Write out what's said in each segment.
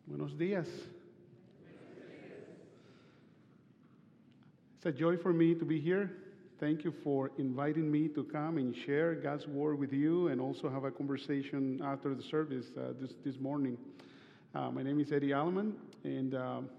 Buenos días. It's a joy for me to be here. Thank you for inviting me to come and share God's Word with you and also have a conversation after the service this morning. My name is Eddie Allman, and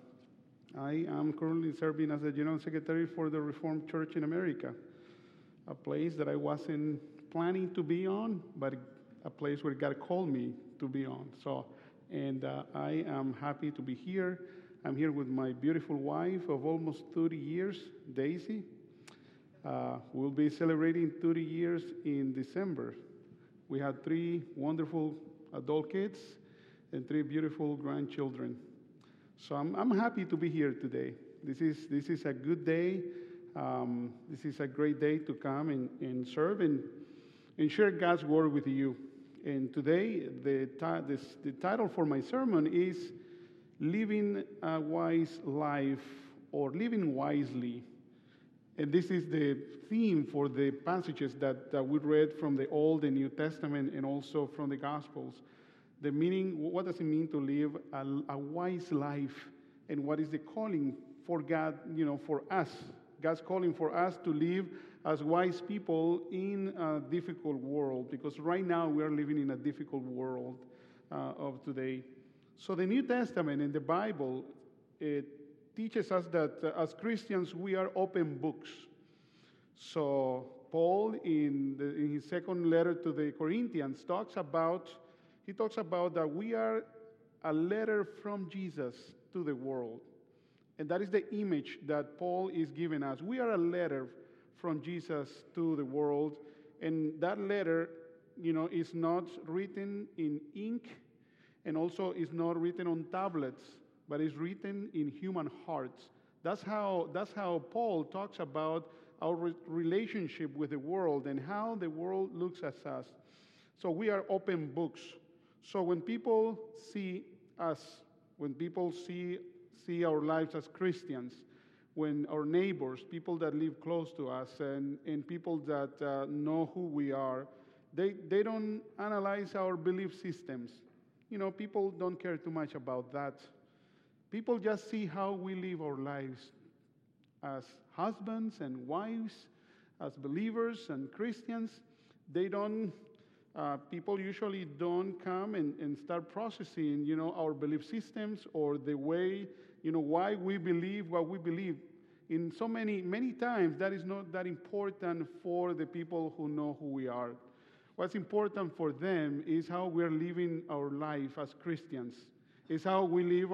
I am currently serving as the General Secretary for the Reformed Church in America, a place that I wasn't planning to be on, but a place where God called me to be on. And I am happy to be here. I'm here with my beautiful wife of almost 30 years, Daisy. We'll be celebrating 30 years in December. We had 3 wonderful adult kids and 3 beautiful grandchildren. So I'm happy to be here today. This is a good day. This is a great day to come and serve and share God's Word with you. And today, the title for my sermon is Living a Wise Life, or Living Wisely. And this is the theme for the passages that we read from the Old and New Testament and also from the Gospels. The meaning, what does it mean to live a wise life? And what is the calling for God, for us? God's calling for us to live as wise people in a difficult world, because right now we are living in a difficult world of today. So the New Testament and the Bible, it teaches us that as Christians we are open books. So Paul, in his second letter to the Corinthians, talks about that we are a letter from Jesus to the world. And that is the image that Paul is giving us. We are a letter from Jesus to the world. And that letter, is not written in ink and also is not written on tablets, but is written in human hearts. That's how Paul talks about our relationship with the world and how the world looks at us. So we are open books. So when people see us, when people see our lives as Christians, when our neighbors, people that live close to us, and people that know who we are, they don't analyze our belief systems. People don't care too much about that. People just see how we live our lives as husbands and wives, as believers and Christians. People usually don't come and start processing, our belief systems or the way, why we believe what we believe. In so many times, that is not that important for the people who know who we are. What's important for them is how we're living our life as Christians. It's how we live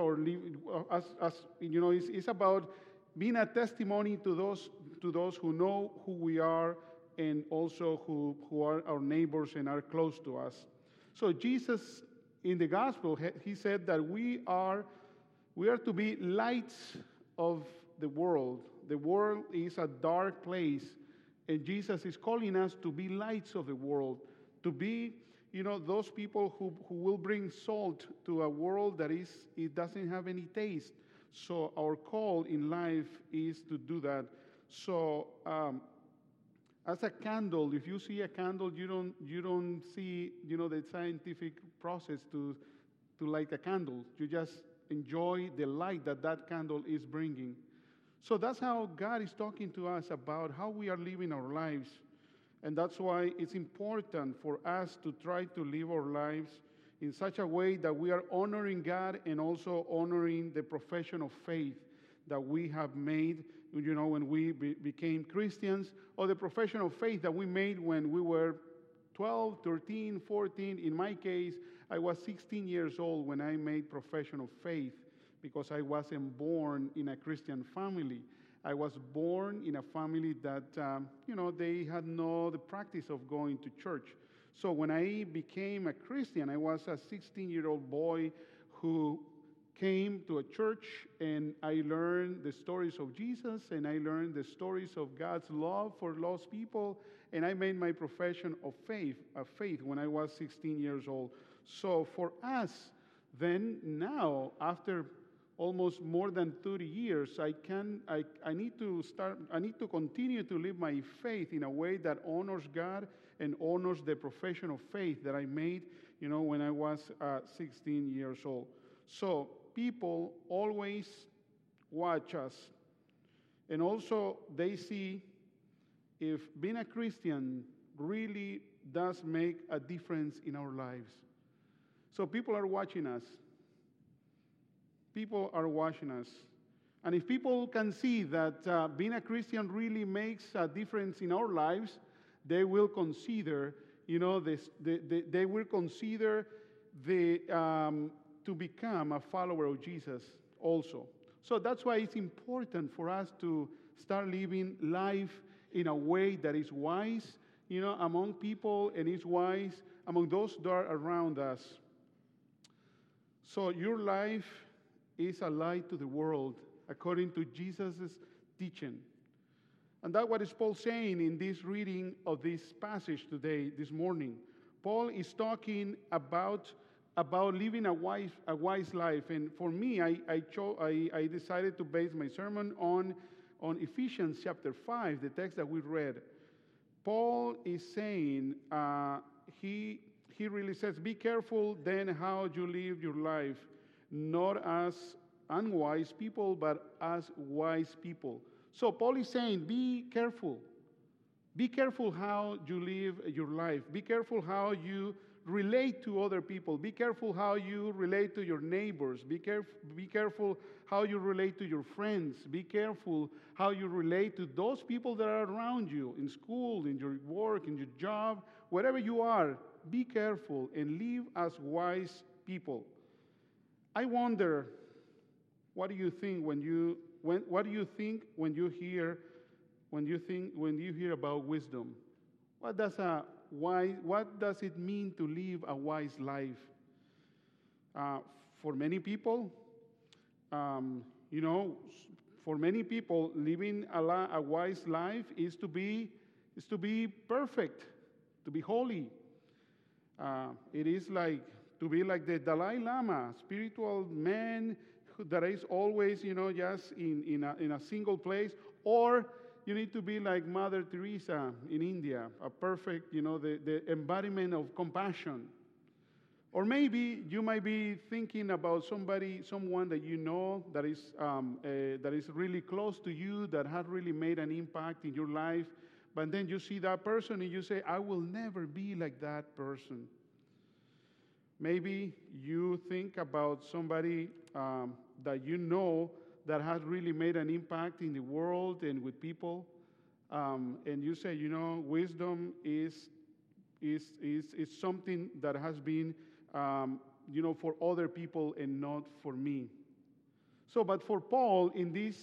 it's about being a testimony to those who know who we are and also who are our neighbors and are close to us. So Jesus, in the gospel, he said that we are to be lights of the world. The world is a dark place, and Jesus is calling us to be lights of the world, to be, those people who will bring salt to a world that it doesn't have any taste. So our call in life is to do that. So as a candle, if you see a candle, you don't see, the scientific process to light a candle. You just enjoy the light that candle is bringing. So that's how God is talking to us about how we are living our lives. And that's why it's important for us to try to live our lives in such a way that we are honoring God and also honoring the profession of faith that we have made, when we became Christians, or the profession of faith that we made when we were 12, 13, 14. In my case, I was 16 years old when I made profession of faith, because I wasn't born in a Christian family. I was born in a family that, they had the practice of going to church. So when I became a Christian, I was a 16-year-old boy who came to a church, and I learned the stories of Jesus, and I learned the stories of God's love for lost people, and I made my profession of faith when I was 16 years old. So for us, then now, after almost more than 30 years, I need to continue to live my faith in a way that honors God and honors the profession of faith that I made, when I was 16 years old. So people always watch us, and also they see if being a Christian really does make a difference in our lives. So people are watching us. People are watching us. And if people can see that being a Christian really makes a difference in our lives, they will consider, they will consider to become a follower of Jesus also. So that's why it's important for us to start living life in a way that is wise, among people, and is wise among those that are around us. So your life is a light to the world, according to Jesus' teaching. And that's what is Paul saying in this reading of this passage today, this morning. Paul is talking about living a wise life. And for me, I decided to base my sermon on Ephesians chapter 5, the text that we read. Paul is saying, he really says, be careful then how you live your life, not as unwise people, but as wise people. So Paul is saying, be careful. Be careful how you live your life. Be careful how you relate to other people. Be careful how you relate to your neighbors. Be careful how you relate to your friends. Be careful how you relate to those people that are around you, in school, in your work, in your job, wherever you are. Be careful and live as wise people. I wonder, what do you think when you hear about wisdom? What does it mean to live a wise life? For many people, living a wise life is to be perfect, to be holy. It is like to be like the Dalai Lama, spiritual man that is always, just in a single place, or you need to be like Mother Teresa in India, a perfect, the embodiment of compassion. Or maybe you might be thinking about someone that you know that is really close to you, that has really made an impact in your life, but then you see that person and you say, I will never be like that person. Maybe you think about somebody that you know that has really made an impact in the world and with people, and you say, wisdom is something that has been, for other people and not for me. So, but for Paul, in this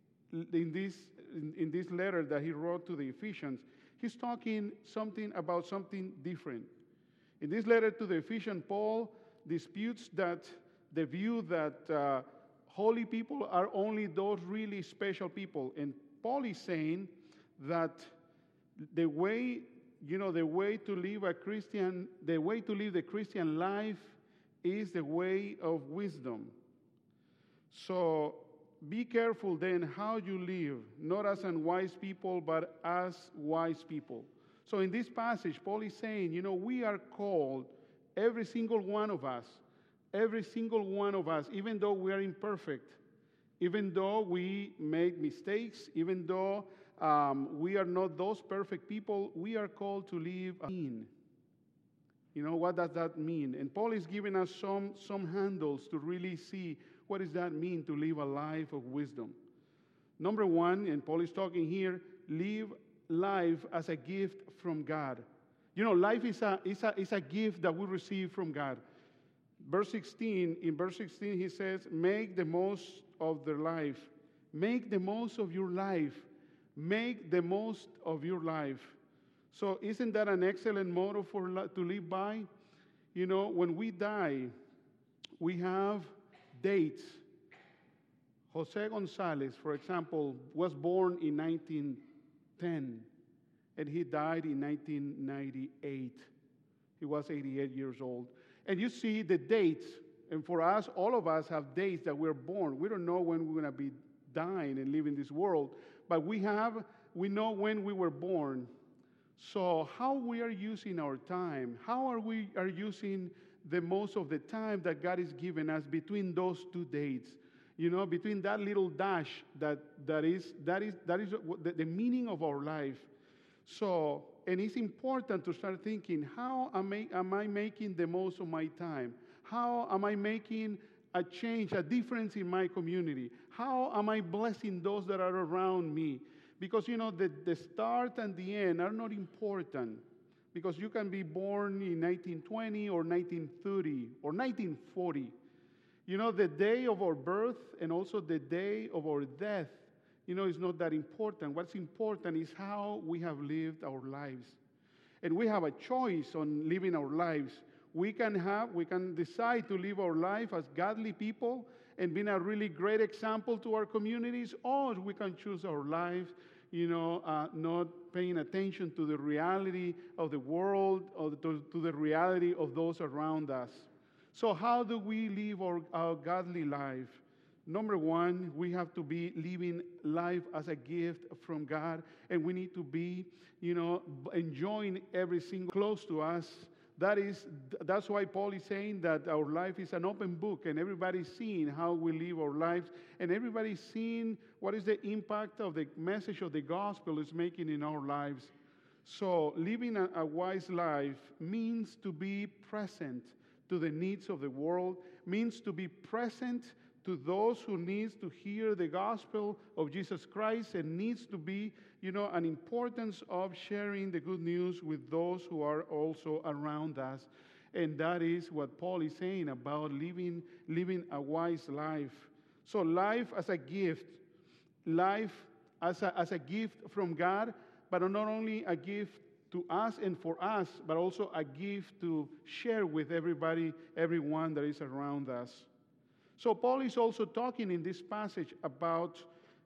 letter that he wrote to the Ephesians, he's talking about something different. In this letter to the Ephesians, Paul disputes the view that holy people are only those really special people. And Paul is saying that the way to live the Christian life is the way of wisdom. So be careful then how you live, not as unwise people, but as wise people. So in this passage, Paul is saying, we are called, every single one of us, even though we are imperfect, even though we make mistakes, even though we are not those perfect people, we are called to live in. What does that mean? And Paul is giving us some handles to really see what does that mean to live a life of wisdom. Number one, and Paul is talking here, live life as a gift from God. Life is a gift that we receive from God. In verse 16, he says, make the most of their life. Make the most of your life. Make the most of your life. So isn't that an excellent motto to live by? When we die, we have dates. Jose Gonzalez, for example, was born in 1910, and he died in 1998. He was 88 years old. And you see the dates, and for us, all of us have dates that we're born. We don't know when we're going to be dying and leaving this world, but we know when we were born. So how we are using our time, how are we using the most of the time that God is giving us between those two dates. Between that little dash that is the meaning of our life. So, and it's important to start thinking, how am I making the most of my time? How am I making a change, a difference in my community? How am I blessing those that are around me? Because, the start and the end are not important. Because you can be born in 1920 or 1930 or 1940. The day of our birth and also the day of our death, is not that important. What's important is how we have lived our lives. And we have a choice on living our lives. We can decide to live our life as godly people and being a really great example to our communities, or we can choose our lives, not paying attention to the reality of the world or to the reality of those around us. So how do we live our godly life? Number one, we have to be living life as a gift from God, and we need to be, enjoying every single close to us. That's why Paul is saying that our life is an open book, and everybody's seeing how we live our lives, and everybody's seeing what is the impact of the message of the gospel is making in our lives. So living a wise life means to be present to the needs of the world, means to be present to those who needs to hear the gospel of Jesus Christ, and needs to be, an importance of sharing the good news with those who are also around us. And that is what Paul is saying about living a wise life. So life as a gift, life as a gift from God, but not only a gift to us and for us, but also a gift to share with everyone that is around us. So Paul is also talking in this passage about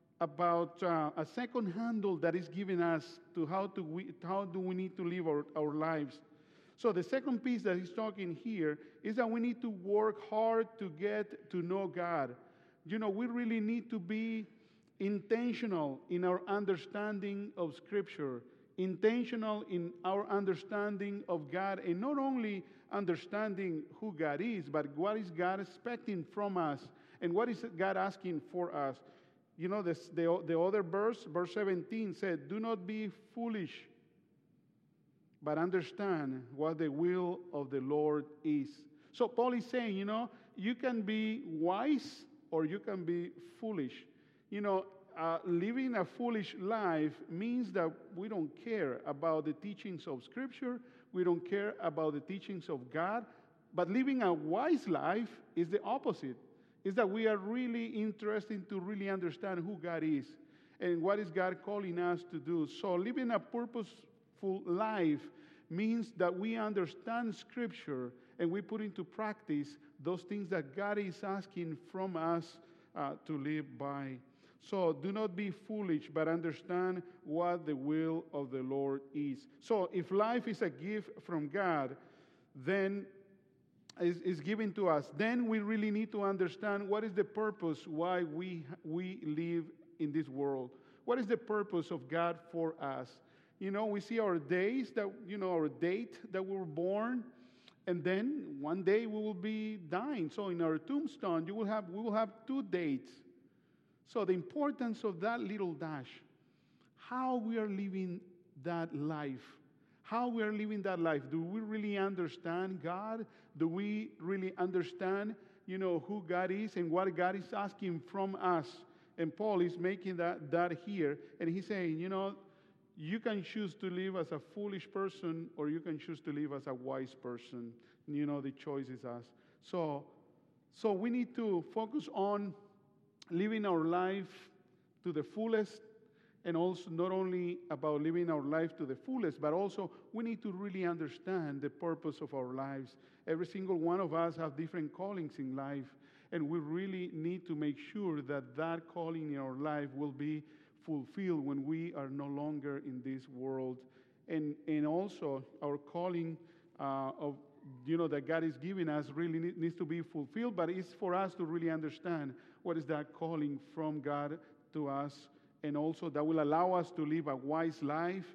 a second handle that is given us to how do we need to live our lives. So the second piece that he's talking here is that we need to work hard to get to know God. We really need to be intentional in our understanding of Scripture, intentional in our understanding of God, and not only understanding who God is, but what is God expecting from us, and what is God asking for us. The other verse 17 said, "Do not be foolish, but understand what the will of the Lord is." So Paul is saying, you can be wise or you can be foolish. Living a foolish life means that we don't care about the teachings of Scripture, we don't care about the teachings of God, but living a wise life is the opposite. Is that we are really interested to really understand who God is and what is God calling us to do. So living a purposeful life means that we understand Scripture and we put into practice those things that God is asking from us to live by. So do not be foolish, but understand what the will of the Lord is. So if life is a gift from God, then is given to us, then we really need to understand what is the purpose why we live in this world. What is the purpose of God for us? We see our days that, our date that we were born, and then one day we will be dying. So in our tombstone, we will have 2 dates. So the importance of that little dash, how we are living that life. How we are living that life. Do we really understand God? Do we really understand, who God is and what God is asking from us? And Paul is making that here. And he's saying, you can choose to live as a foolish person or you can choose to live as a wise person. The choice is us. So we need to focus on living our life to the fullest, and also not only about living our life to the fullest, but also we need to really understand the purpose of our lives. Every single one of us have different callings in life, and we really need to make sure that that calling in our life will be fulfilled when we are no longer in this world. And also our calling that God is giving us really needs to be fulfilled, but it's for us to really understand what is that calling from God to us, and also that will allow us to live a wise life,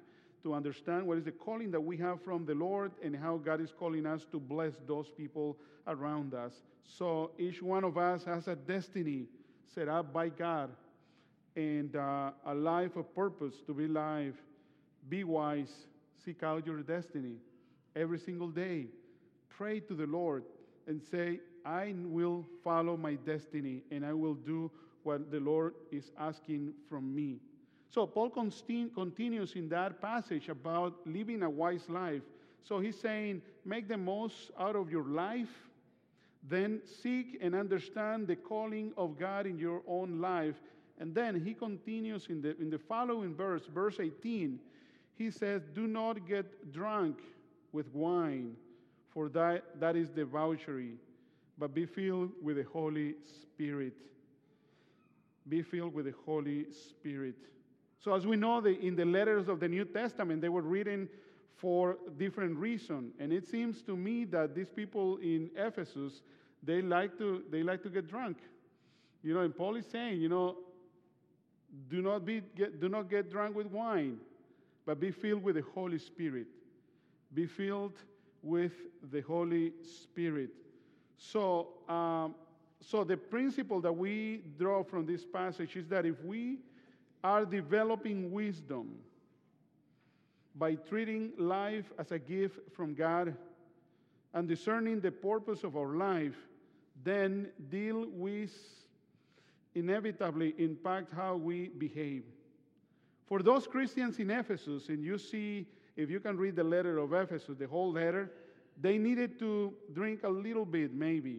to understand what is the calling that we have from the Lord and how God is calling us to bless those people around us. So each one of us has a destiny set up by God and a life of purpose to be live. Be wise. Seek out your destiny every single day. Pray to the Lord and say, I will follow my destiny and I will do what the Lord is asking from me. So Paul continues in that passage about living a wise life. So he's saying, make the most out of your life, then seek and understand the calling of God in your own life. And then he continues in the following verse 18, he says, do not get drunk with wine, for that is debauchery, but be filled with the Holy Spirit. Be filled with the Holy Spirit. So as we know, in the letters of the New Testament, they were written for different reasons. And it seems to me that these people in Ephesus, they like to get drunk. And Paul is saying, do not get drunk with wine, but be filled with the Holy Spirit. Be filled with the Holy Spirit. So the principle that we draw from this passage is that if we are developing wisdom by treating life as a gift from God and discerning the purpose of our life, then deal with inevitably impact how we behave. For those Christians in Ephesus, and you see, if you can read the letter of Ephesus, the whole letter, they needed to drink a little bit, maybe.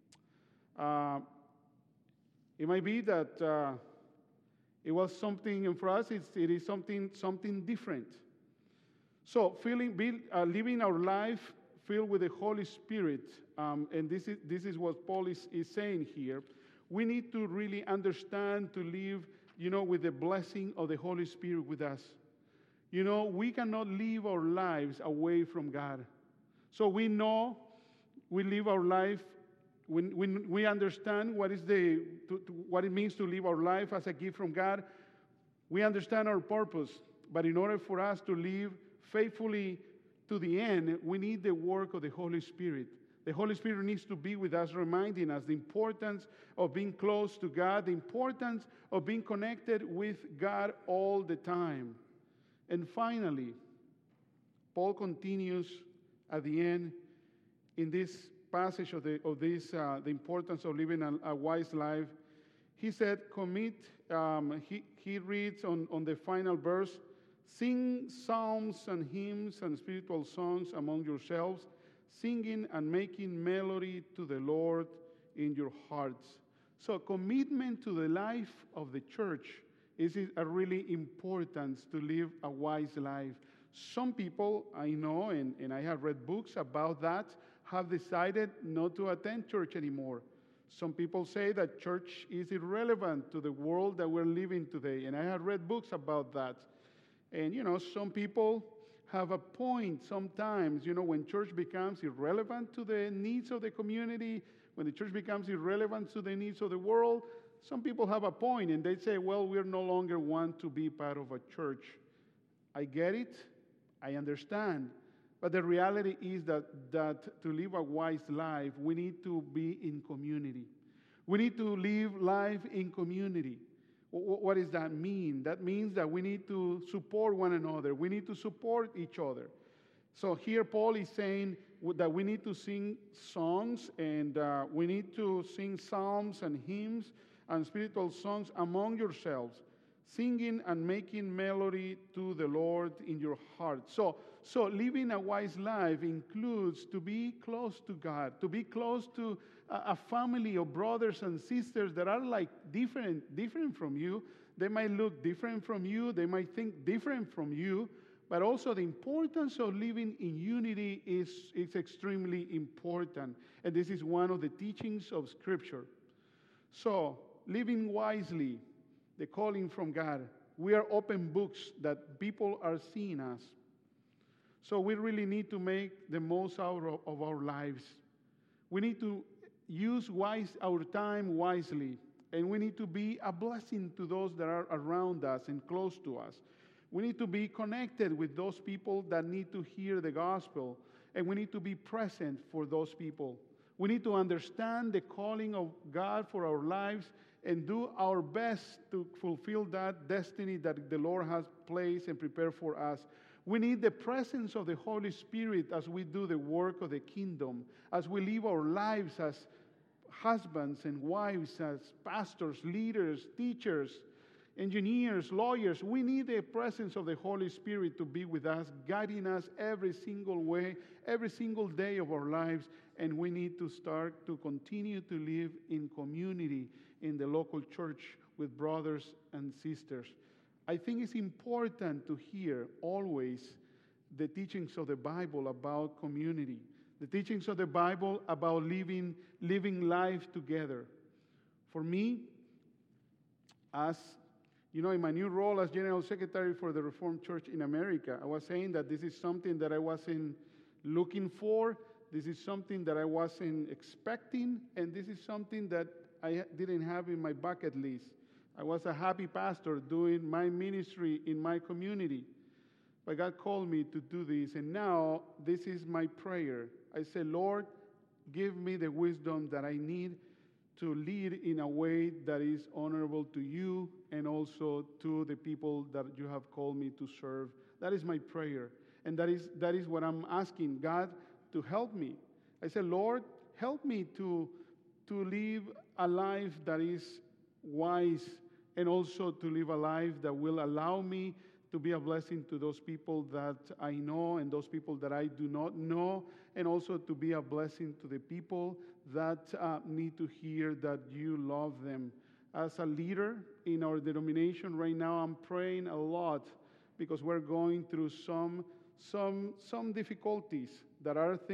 It might be that it was something, and for us, it is something different. So, living our life filled with the Holy Spirit, and this is what Paul is saying here. We need to really understand to live, with the blessing of the Holy Spirit with us. We cannot live our lives away from God. So we know we live our life when we understand what it means to live our life as a gift from God. We understand our purpose, but in order for us to live faithfully to the end, we need the work of the Holy Spirit. The Holy Spirit needs to be with us, reminding us the importance of being close to God, the importance of being connected with God all the time. And finally, Paul continues at the end in this passage of the importance of living a wise life. He said, he reads on the final verse, sing psalms and hymns and spiritual songs among yourselves, singing and making melody to the Lord in your hearts. So commitment to the life of the church is a really important to live a wise life. Some people I know, and I have read books about that, have decided not to attend church anymore. Some people say that church is irrelevant to the world that we're living today, and I have read books about that. And, some people have a point sometimes, when church becomes irrelevant to the needs of the community, when the church becomes irrelevant to the needs of the world, some people have a point, and they say, well, we no longer want to be part of a church. I get it. I understand. But the reality is that to live a wise life, we need to be in community. We need to live life in community. What does that mean? That means that we need to support one another. We need to support each other. So here Paul is saying that we need to sing songs and we need to sing psalms and hymns and spiritual songs among yourselves, singing and making melody to the Lord in your heart. So living a wise life includes to be close to God, to be close to a family of brothers and sisters that are like different from you. They might look different from you. They might think different from you. But also the importance of living in unity is extremely important. And this is one of the teachings of Scripture. So living wisely, the calling from God. We are open books that people are seeing us. So we really need to make the most out of our lives. We need to use our time wisely, and we need to be a blessing to those that are around us and close to us. We need to be connected with those people that need to hear the gospel, and we need to be present for those people. We need to understand the calling of God for our lives and do our best to fulfill that destiny that the Lord has placed and prepared for us. We need the presence of the Holy Spirit as we do the work of the kingdom, as we live our lives as husbands and wives, as pastors, leaders, teachers, engineers, lawyers. We need the presence of the Holy Spirit to be with us, guiding us every single way, every single day of our lives. And we need to start to continue to live in community in the local church with brothers and sisters. I think it's important to hear always the teachings of the Bible about community, the teachings of the Bible about living life together. For me, as you know, in my new role as General Secretary for the Reformed Church in America, I was saying that this is something that I wasn't looking for, this is something that I wasn't expecting, and this is something that I didn't have in my bucket list. I was a happy pastor doing my ministry in my community, but God called me to do this, and now this is my prayer. I say, Lord, give me the wisdom that I need to lead in a way that is honorable to you and also to the people that you have called me to serve. That is my prayer. And that is what I'm asking God to help me. I said, Lord, help me to live a life that is wise and also to live a life that will allow me to be a blessing to those people that I know and those people that I do not know, and also to be a blessing to the people that need to hear that you love them. As a leader in our denomination right now, I'm praying a lot because we're going through some difficulties that have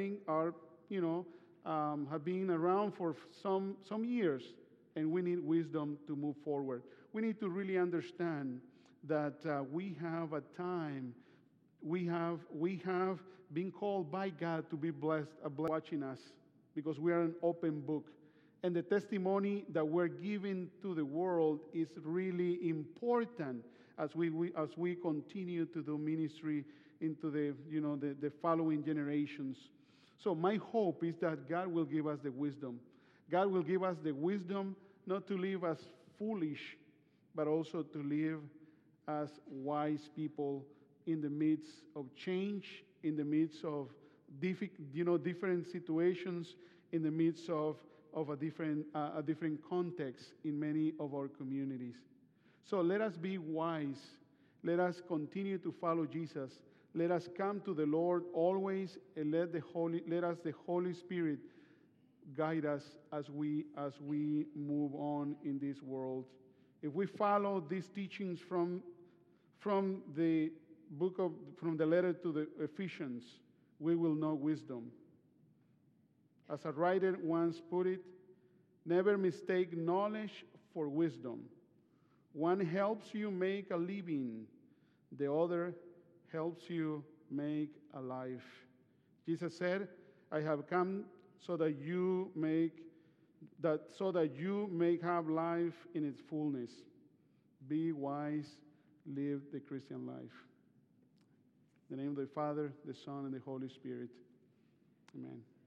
been around for some years, and we need wisdom to move forward. We need to really understand that we have a time, we have been called by God to be blessed, watching us, because we are an open book. And the testimony that we're giving to the world is really important as we continue to do ministry into the following generations. So my hope is that God will give us the wisdom. God will give us the wisdom not to live as foolish, but also to live as wise people in the midst of change, in the midst of different situations, in the midst of a different context in many of our communities. So let us be wise. Let us continue to follow Jesus. Let us come to the Lord always, and let the Holy Spirit guide us as we move on in this world. If we follow these teachings from the letter to the Ephesians, we will know wisdom. As a writer once put it, never mistake knowledge for wisdom. One helps you make a living, the other helps you make a life. Jesus said, I have come so that you may have life in its fullness. Be wise, live the Christian life. In the name of the Father, the Son, and the Holy Spirit. Amen.